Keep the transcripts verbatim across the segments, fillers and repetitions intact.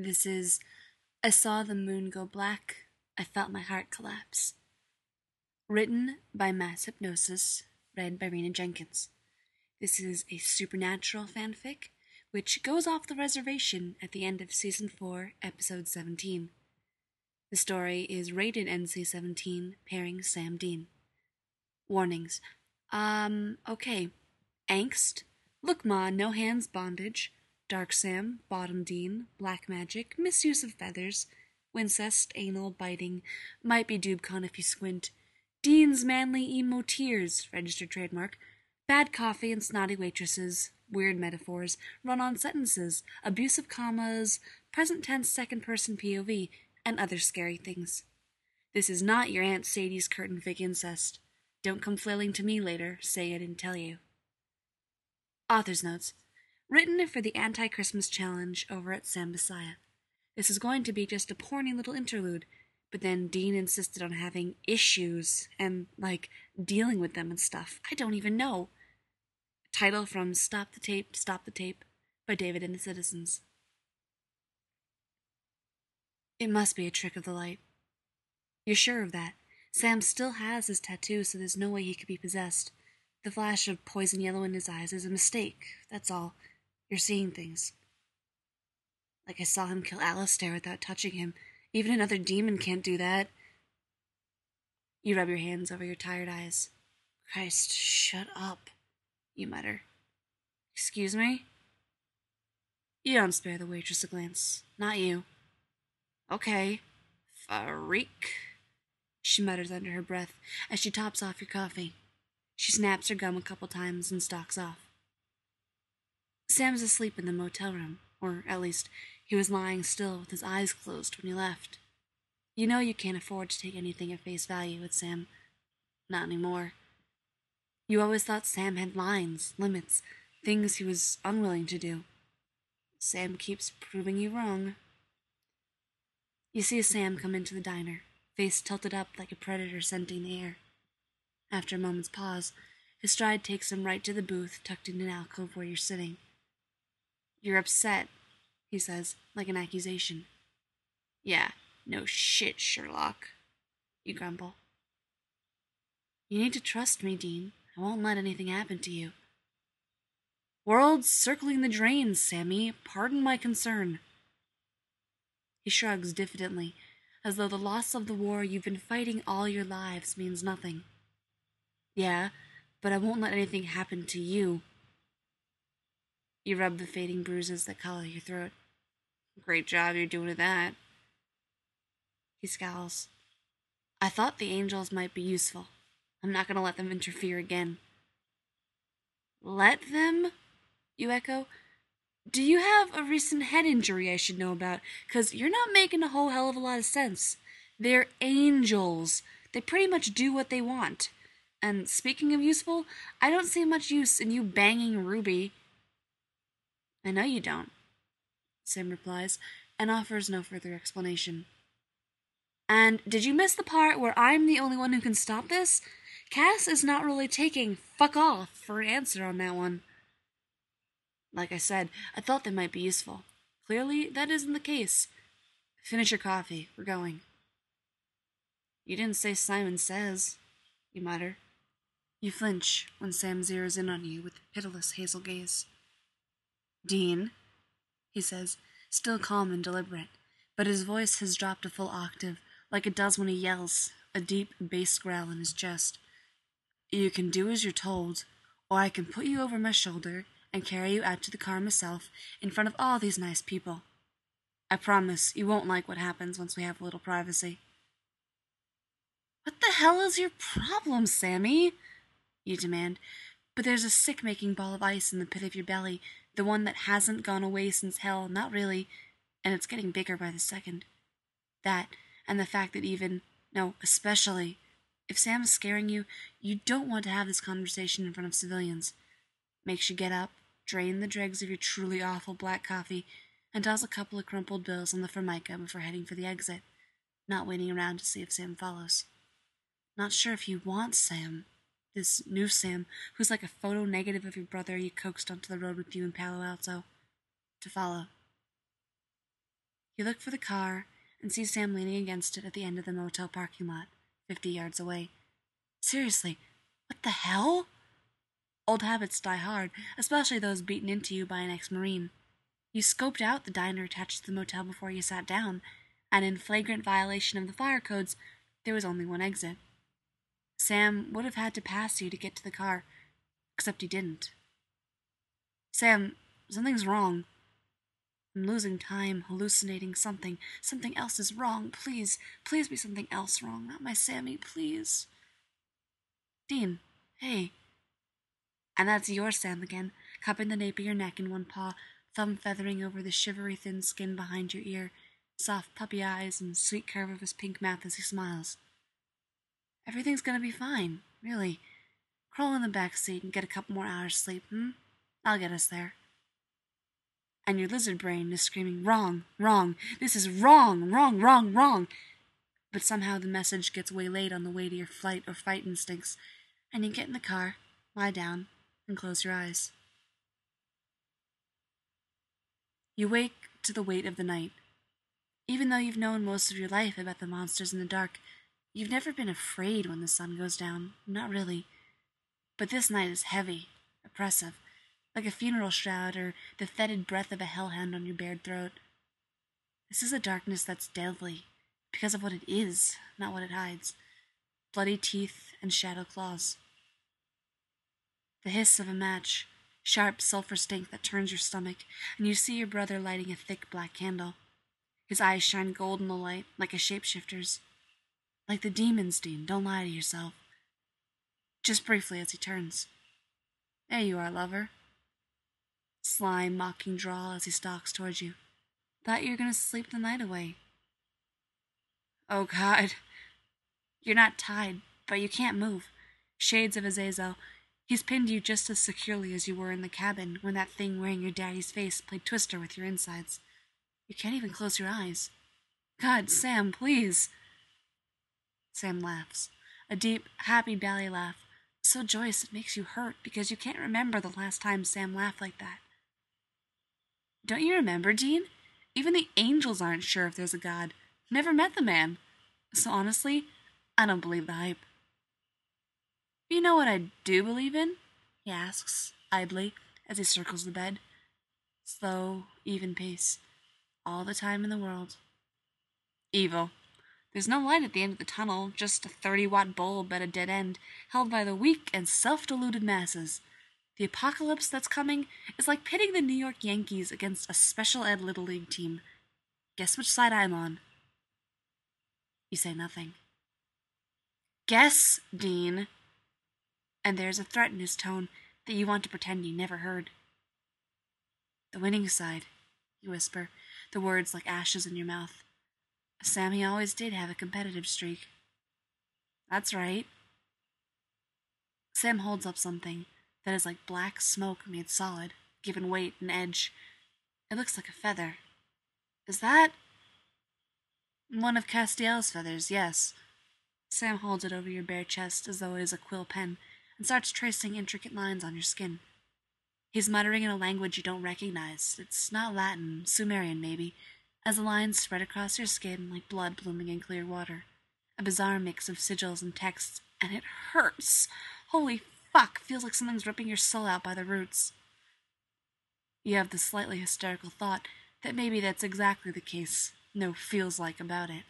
This is I Saw the Moon Go Black, I Felt My Heart Collapse. Written by Mass Hypnosis, read by Rena Jenkins. This is a supernatural fanfic, which goes off the reservation at the end of Season four, Episode seventeen. The story is rated N C seventeen, pairing Sam Dean. Warnings. Um, okay. Angst. Look Ma, no hands bondage. Dark Sam, Bottom Dean, Black Magic, Misuse of Feathers, Wincest, Anal, Biting, Might be Dubcon if you squint, Dean's Manly Emo Tears, registered trademark, Bad Coffee and Snotty Waitresses, Weird Metaphors, Run-on Sentences, Abusive Commas, Present Tense Second Person P O V, and other scary things. This is not your Aunt Sadie's curtain fic incest. Don't come flailing to me later, say I didn't tell you. Author's Notes. Written for the Anti-Christmas Challenge over at Sam Messiah. This is going to be just a porny little interlude, but then Dean insisted on having issues and, like, dealing with them and stuff. I don't even know. Title from Stop the Tape, Stop the Tape by David and the Citizens. It must be a trick of the light. You're sure of that? Sam still has his tattoo, so there's no way he could be possessed. The flash of poison yellow in his eyes is a mistake, that's all. You're seeing things. Like I saw him kill Alistair without touching him. Even another demon can't do that. You rub your hands over your tired eyes. Christ, shut up, you mutter. Excuse me? You don't spare the waitress a glance. Not you. Okay. Freak, she mutters under her breath as she tops off your coffee. She snaps her gum a couple times and stalks off. Sam's asleep in the motel room, or at least he was lying still with his eyes closed when you left. You know you can't afford to take anything at face value with Sam. Not anymore. You always thought Sam had lines, limits, things he was unwilling to do. Sam keeps proving you wrong. You see Sam come into the diner, face tilted up like a predator scenting the air. After a moment's pause, his stride takes him right to the booth tucked in an alcove where you're sitting. You're upset, he says, like an accusation. Yeah, no shit, Sherlock, you grumble. You need to trust me, Dean. I won't let anything happen to you. World's circling the drains, Sammy. Pardon my concern. He shrugs diffidently, as though the loss of the war you've been fighting all your lives means nothing. Yeah, but I won't let anything happen to you. You rub the fading bruises that color your throat. Great job you're doing at that. He scowls. I thought the angels might be useful. I'm not going to let them interfere again. Let them? You echo. Do you have a recent head injury I should know about? 'Cause you're not making a whole hell of a lot of sense. They're angels. They pretty much do what they want. And speaking of useful, I don't see much use in you banging Ruby. I know you don't, Sam replies, and offers no further explanation. And did you miss the part where I'm the only one who can stop this? Cass is not really taking fuck off for an answer on that one. Like I said, I thought they might be useful. Clearly, that isn't the case. Finish your coffee. We're going. You didn't say Simon Says, you mutter. You flinch when Sam zeroes in on you with pitiless hazel gaze. Dean, he says, still calm and deliberate, but his voice has dropped a full octave, like it does when he yells, a deep bass growl in his chest. You can do as you're told, or I can put you over my shoulder and carry you out to the car myself in front of all these nice people. I promise you won't like what happens once we have a little privacy. What the hell is your problem, Sammy? You demand, but there's a sick-making ball of ice in the pit of your belly, the one that hasn't gone away since hell, not really, and it's getting bigger by the second. That, and the fact that even, no, especially, if Sam is scaring you, you don't want to have this conversation in front of civilians. Makes you get up, drain the dregs of your truly awful black coffee, and toss a couple of crumpled bills on the Formica before heading for the exit, not waiting around to see if Sam follows. Not sure if you want Sam. This new Sam, who's like a photo negative of your brother you coaxed onto the road with you in Palo Alto, to follow. You look for the car and see Sam leaning against it at the end of the motel parking lot, fifty yards away. Seriously, what the hell? Old habits die hard, especially those beaten into you by an ex-Marine. You scoped out the diner attached to the motel before you sat down, and in flagrant violation of the fire codes, there was only one exit. Sam would have had to pass you to get to the car, except he didn't. Sam, something's wrong. I'm losing time, hallucinating something. Something else is wrong. Please, please be something else wrong. Not my Sammy, please. Dean, hey. And that's your Sam again, cupping the nape of your neck in one paw, thumb feathering over the shivery thin skin behind your ear, soft puppy eyes and sweet curve of his pink mouth as he smiles. Everything's gonna be fine, really. Crawl in the back seat and get a couple more hours sleep, hmm? I'll get us there. And your lizard brain is screaming, wrong, wrong, this is wrong, wrong, wrong, wrong. But somehow the message gets waylaid on the way to your flight or fight instincts, and you get in the car, lie down, and close your eyes. You wake to the weight of the night. Even though you've known most of your life about the monsters in the dark, you've never been afraid when the sun goes down, not really. But this night is heavy, oppressive, like a funeral shroud or the fetid breath of a hellhound on your bared throat. This is a darkness that's deadly, because of what it is, not what it hides. Bloody teeth and shadow claws. The hiss of a match, sharp sulfur stink that turns your stomach, and you see your brother lighting a thick black candle. His eyes shine gold in the light, like a shapeshifter's. Like the demons, Dean, don't lie to yourself. Just briefly as he turns. There you are, lover. Sly, mocking drawl as he stalks towards you. Thought you were going to sleep the night away. Oh, God. You're not tied, but you can't move. Shades of Azazel. He's pinned you just as securely as you were in the cabin when that thing wearing your daddy's face played Twister with your insides. You can't even close your eyes. God, Sam, please. Sam laughs. A deep, happy belly laugh. So joyous it makes you hurt because you can't remember the last time Sam laughed like that. Don't you remember, Dean? Even the angels aren't sure if there's a God. Never met the man. So honestly, I don't believe the hype. You know what I do believe in? He asks, idly, as he circles the bed. Slow, even pace. All the time in the world. Evil. There's no light at the end of the tunnel, just a thirty-watt bulb at a dead end, held by the weak and self-deluded masses. The apocalypse that's coming is like pitting the New York Yankees against a special ed Little League team. Guess which side I'm on? You say nothing. Guess, Dean. And there's a threat in his tone that you want to pretend you never heard. The winning side, you whisper, the words like ashes in your mouth. Sammy always did have a competitive streak. That's right. Sam holds up something that is like black smoke made solid, given weight and edge. It looks like a feather. Is that... One of Castiel's feathers, yes. Sam holds it over your bare chest as though it is a quill pen, and starts tracing intricate lines on your skin. He's muttering in a language you don't recognize. It's not Latin, Sumerian maybe, as the lines spread across your skin like blood blooming in clear water. A bizarre mix of sigils and texts, and it hurts. Holy fuck, feels like something's ripping your soul out by the roots. You have the slightly hysterical thought that maybe that's exactly the case. No feels like about it.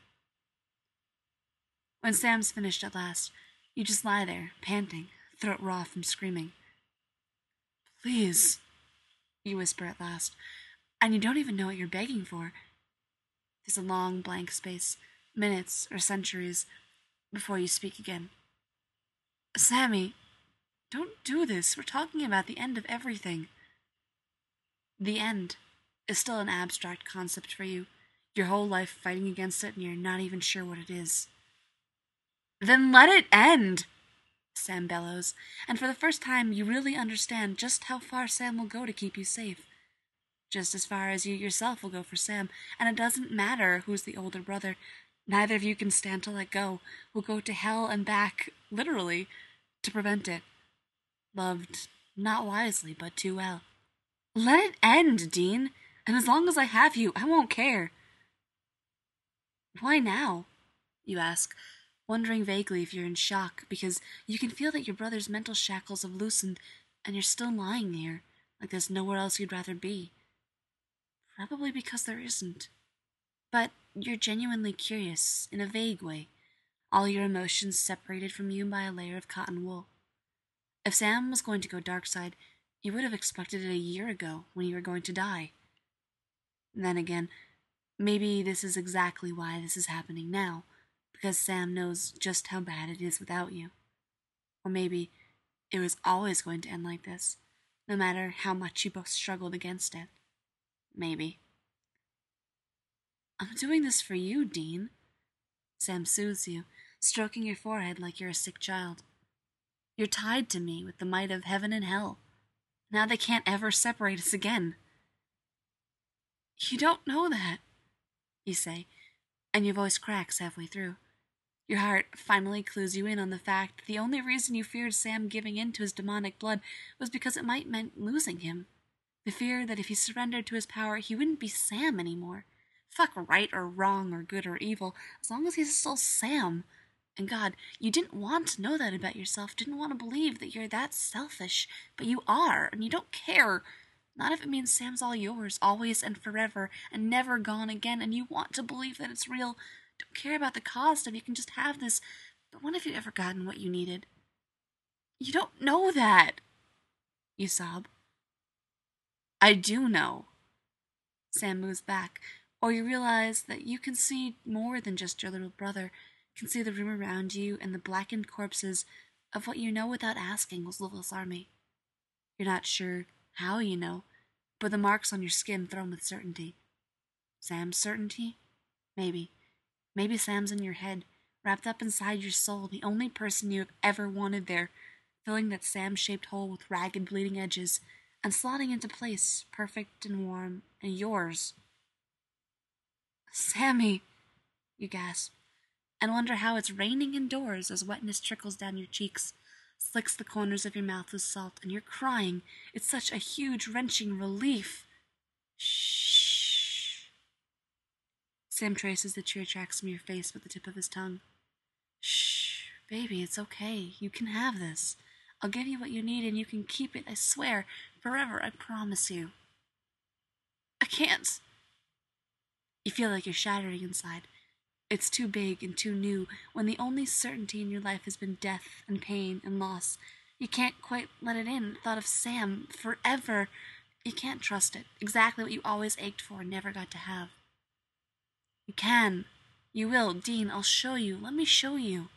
When Sam's finished at last, you just lie there, panting, throat raw from screaming. Please, you whisper at last, and you don't even know what you're begging for. There's a long blank space, minutes or centuries, before you speak again. Sammy, don't do this. We're talking about the end of everything. The end is still an abstract concept for you, your whole life fighting against it and you're not even sure what it is. Then let it end, Sam bellows, and for the first time you really understand just how far Sam will go to keep you safe. Just as far as you yourself will go for Sam, and it doesn't matter who's the older brother. Neither of you can stand to let go, will go to hell and back, literally, to prevent it. Loved, not wisely, but too well. Let it end, Dean, and as long as I have you, I won't care. Why now? You ask, wondering vaguely if you're in shock, because you can feel that your brother's mental shackles have loosened, and you're still lying here, like there's nowhere else you'd rather be. Probably because there isn't. But you're genuinely curious, in a vague way, all your emotions separated from you by a layer of cotton wool. If Sam was going to go dark side, you would have expected it a year ago when you were going to die. Then again, maybe this is exactly why this is happening now, because Sam knows just how bad it is without you. Or maybe it was always going to end like this, no matter how much you both struggled against it. Maybe. I'm doing this for you, Dean. Sam soothes you, stroking your forehead like you're a sick child. You're tied to me with the might of heaven and hell. Now they can't ever separate us again. You don't know that, you say, and your voice cracks halfway through. Your heart finally clues you in on the fact that the only reason you feared Sam giving in to his demonic blood was because it might mean losing him. The fear that if he surrendered to his power, he wouldn't be Sam anymore. Fuck right or wrong or good or evil, as long as he's still Sam. And God, you didn't want to know that about yourself, didn't want to believe that you're that selfish, but you are, and you don't care. Not if it means Sam's all yours, always and forever, and never gone again, and you want to believe that it's real. Don't care about the cost if you can just have this, but when have you ever gotten what you needed? You don't know that, you sob. I do know. Sam moves back, or you realize that you can see more than just your little brother, can see the room around you and the blackened corpses of what you know without asking was Louis's army. You're not sure how you know, but the marks on your skin throw 'em with certainty. Sam's certainty? Maybe. Maybe Sam's in your head, wrapped up inside your soul, the only person you have ever wanted there, filling that Sam-shaped hole with ragged bleeding edges, and slotting into place, perfect and warm, and yours. Sammy, you gasp, and wonder how it's raining indoors as wetness trickles down your cheeks, slicks the corners of your mouth with salt, and you're crying. It's such a huge, wrenching relief. Shh. Sam traces the tear tracks from your face with the tip of his tongue. Shh, baby, it's okay. You can have this. I'll give you what you need and you can keep it, I swear, forever, I promise you. I can't. You feel like you're shattering inside. It's too big and too new, when the only certainty in your life has been death and pain and loss. You can't quite let it in. The thought of Sam, forever. You can't trust it. Exactly what you always ached for and never got to have. You can. You will. Dean, I'll show you. Let me show you.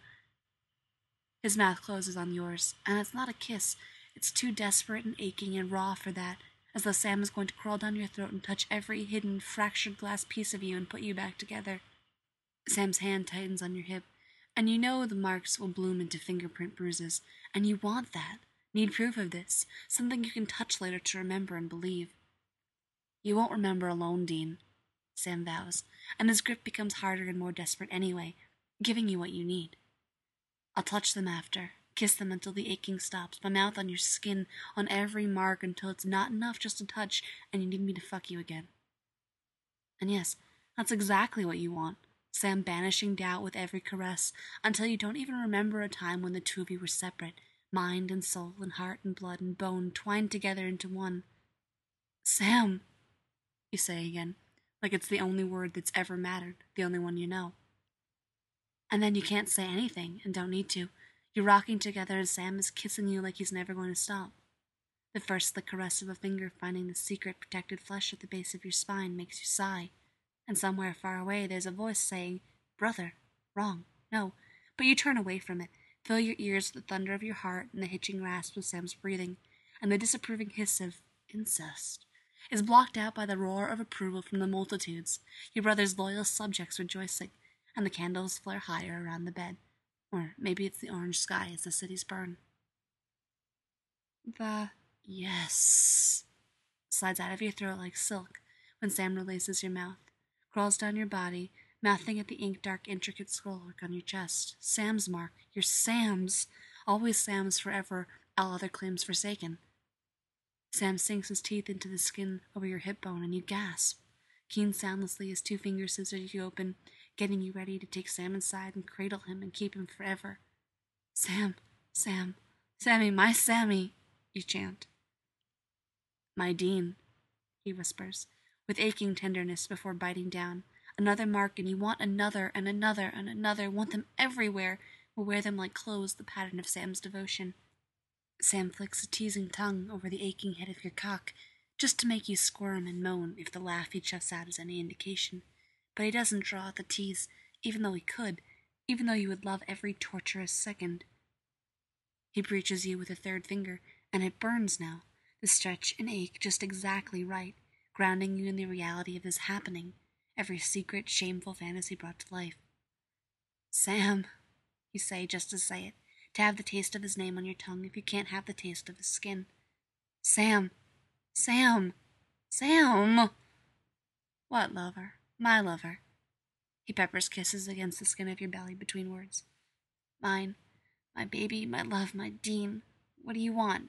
His mouth closes on yours, and it's not a kiss. It's too desperate and aching and raw for that, as though Sam is going to crawl down your throat and touch every hidden, fractured glass piece of you and put you back together. Sam's hand tightens on your hip, and you know the marks will bloom into fingerprint bruises, and you want that, need proof of this, something you can touch later to remember and believe. You won't remember alone, Dean, Sam vows, and his grip becomes harder and more desperate anyway, giving you what you need. I'll touch them after, kiss them until the aching stops, my mouth on your skin, on every mark until it's not enough just to touch and you need me to fuck you again. And yes, that's exactly what you want. Sam banishing doubt with every caress, until you don't even remember a time when the two of you were separate, mind and soul and heart and blood and bone twined together into one. Sam, you say again, like it's the only word that's ever mattered, the only one you know. And then you can't say anything, and don't need to. You're rocking together and Sam is kissing you like he's never going to stop. The first slick caress of a finger finding the secret protected flesh at the base of your spine makes you sigh. And somewhere far away there's a voice saying, "Brother, wrong, no," but you turn away from it, fill your ears with the thunder of your heart and the hitching rasp of Sam's breathing, and the disapproving hiss of incest is blocked out by the roar of approval from the multitudes, your brother's loyal subjects rejoicing, and the candles flare higher around the bed, or maybe it's the orange sky as the cities burn. The yes slides out of your throat like silk when Sam releases your mouth, crawls down your body, mouthing at the ink-dark, intricate scrollwork on your chest. Sam's mark. Your Sam's. Always Sam's forever, all other claims forsaken. Sam sinks his teeth into the skin over your hip bone, and you gasp. Keen soundlessly, his two fingers scissor you open, getting you ready to take Sam inside and cradle him and keep him forever. Sam, Sam, Sammy, my Sammy, you chant. My Dean, he whispers, with aching tenderness before biting down. Another mark, and you want another, and another, and another, want them everywhere, will wear them like clothes, the pattern of Sam's devotion. Sam flicks a teasing tongue over the aching head of your cock, just to make you squirm and moan if the laugh he chuffs out is any indication. But he doesn't draw out the tease, even though he could, even though you would love every torturous second. He breaches you with a third finger, and it burns now, the stretch and ache just exactly right, grounding you in the reality of his happening, every secret, shameful fantasy brought to life. Sam, you say just to say it, to have the taste of his name on your tongue if you can't have the taste of his skin. Sam, Sam, Sam! What, lover? My lover. He peppers kisses against the skin of your belly between words. Mine, my baby, my love, my Dean. What do you want?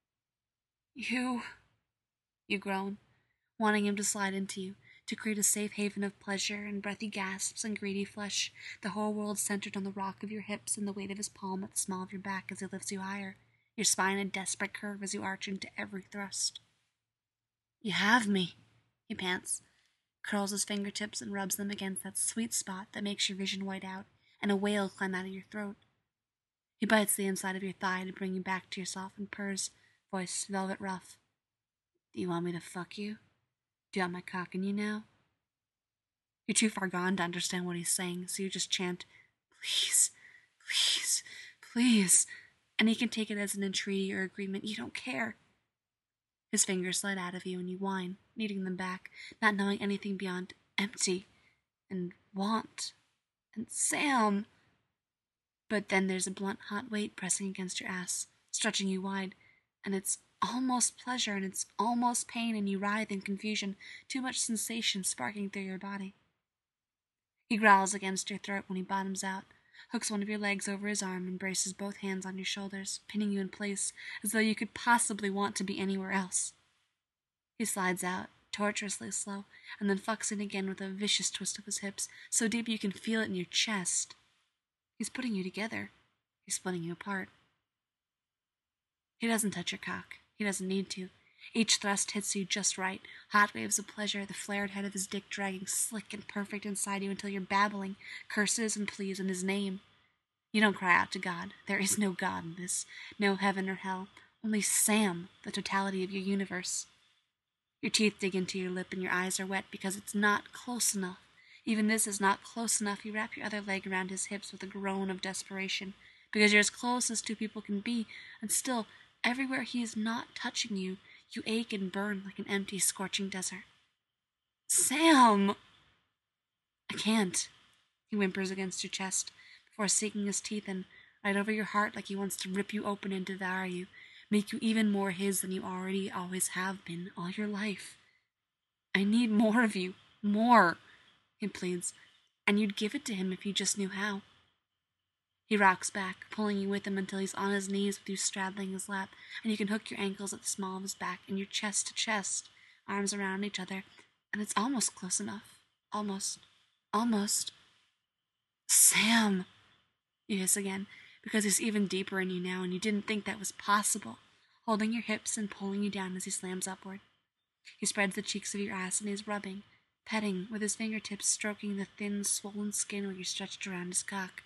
You, you groan, wanting him to slide into you, to create a safe haven of pleasure and breathy gasps and greedy flesh, the whole world centered on the rock of your hips and the weight of his palm at the small of your back as he lifts you higher, your spine a desperate curve as you arch into every thrust. You have me, he pants, curls his fingertips and rubs them against that sweet spot that makes your vision white out, and a wail climb out of your throat. He bites the inside of your thigh to bring you back to yourself and purrs, voice velvet rough. Do you want me to fuck you? Do you want my cock in you now? You're too far gone to understand what he's saying, so you just chant, please, please, please, and he can take it as an entreaty or agreement. You don't care. His fingers slide out of you and you whine, needing them back, not knowing anything beyond empty and want and Sam. But then there's a blunt hot weight pressing against your ass, stretching you wide, and it's almost pleasure and it's almost pain, and you writhe in confusion, too much sensation sparking through your body. He growls against your throat when he bottoms out, hooks one of your legs over his arm and braces both hands on your shoulders, pinning you in place as though you could possibly want to be anywhere else. He slides out, tortuously slow, and then fucks in again with a vicious twist of his hips, so deep you can feel it in your chest. He's putting you together. He's splitting you apart. He doesn't touch your cock. He doesn't need to. Each thrust hits you just right, hot waves of pleasure, the flared head of his dick dragging slick and perfect inside you until you're babbling curses and pleas in his name. You don't cry out to God. There is no God in this, no heaven or hell, only Sam, the totality of your universe. Your teeth dig into your lip and your eyes are wet because it's not close enough. Even this is not close enough. You wrap your other leg around his hips with a groan of desperation, because you're as close as two people can be, and still, everywhere he is not touching you, you ache and burn like an empty, scorching desert. Sam! I can't, he whimpers against your chest, before sinking his teeth in, right over your heart like he wants to rip you open and devour you, make you even more his than you already always have been all your life. I need more of you, more, he pleads, and you'd give it to him if you just knew how. He rocks back, pulling you with him until he's on his knees with you straddling his lap, and you can hook your ankles at the small of his back and your chest to chest, arms around each other, and it's almost close enough. Almost. Almost. Sam, you hiss again, because he's even deeper in you now, and you didn't think that was possible, holding your hips and pulling you down as he slams upward. He spreads the cheeks of your ass and he's rubbing, petting, with his fingertips stroking the thin, swollen skin where you're stretched around his cock.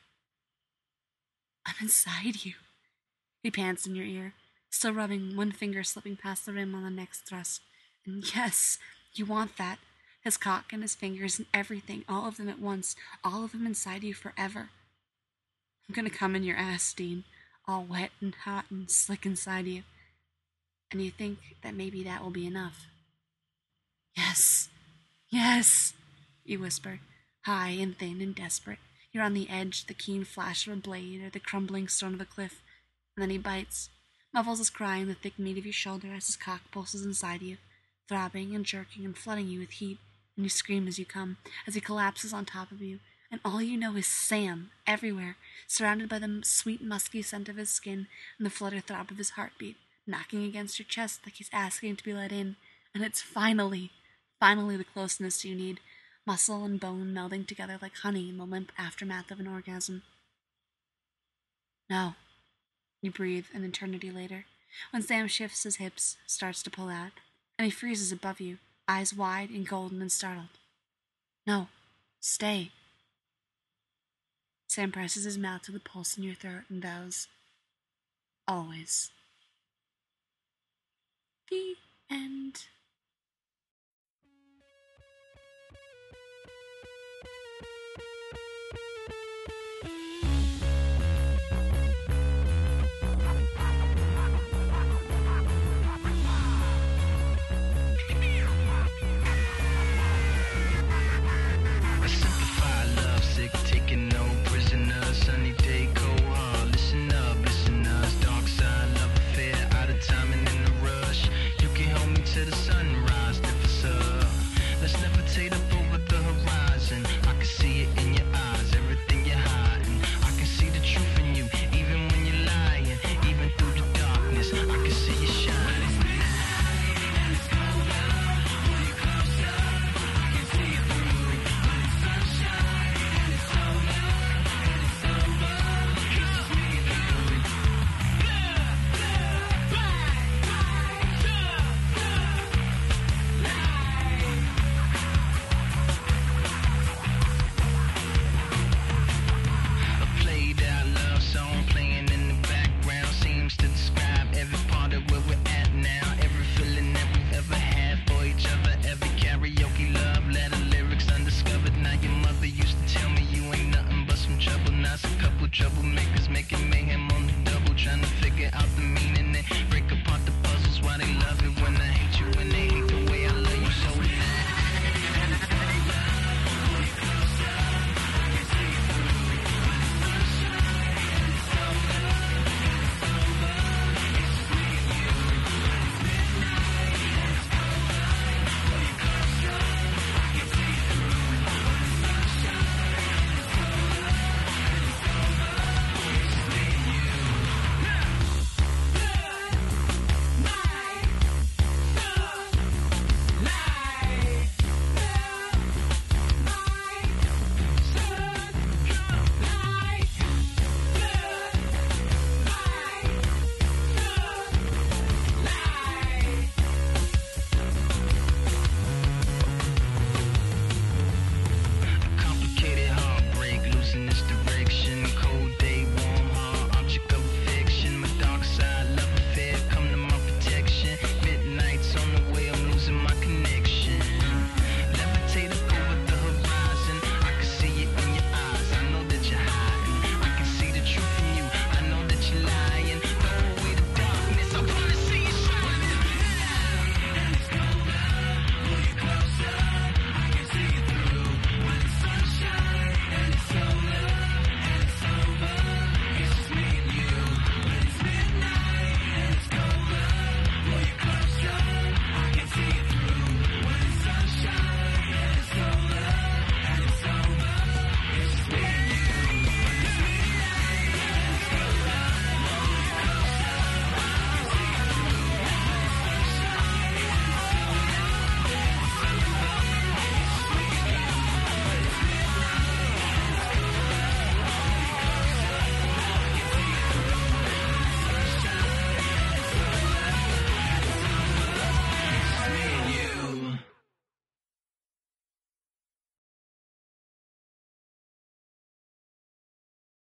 I'm inside you, he pants in your ear, still rubbing, one finger slipping past the rim on the next thrust. And yes, you want that. His cock and his fingers and everything, all of them at once, all of them inside you forever. I'm gonna come in your ass, Dean, all wet and hot and slick inside you. And you think that maybe that will be enough. Yes, yes, you whisper, high and thin and desperate. You're on the edge, the keen flash of a blade or the crumbling stone of a cliff, and then he bites, muffles his cry in the thick meat of your shoulder as his cock pulses inside you, throbbing and jerking and flooding you with heat, and you scream as you come, as he collapses on top of you, and all you know is Sam, everywhere, surrounded by the sweet musky scent of his skin and the flutter throb of his heartbeat, knocking against your chest like he's asking to be let in, and it's finally, finally the closeness you need, muscle and bone melding together like honey in the limp aftermath of an orgasm. No, you breathe an eternity later, when Sam shifts his hips, starts to pull out, and he freezes above you, eyes wide and golden and startled. No, stay. Sam presses his mouth to the pulse in your throat and vows, always. The end. Even when you're lying, even through the darkness, I can see you shining.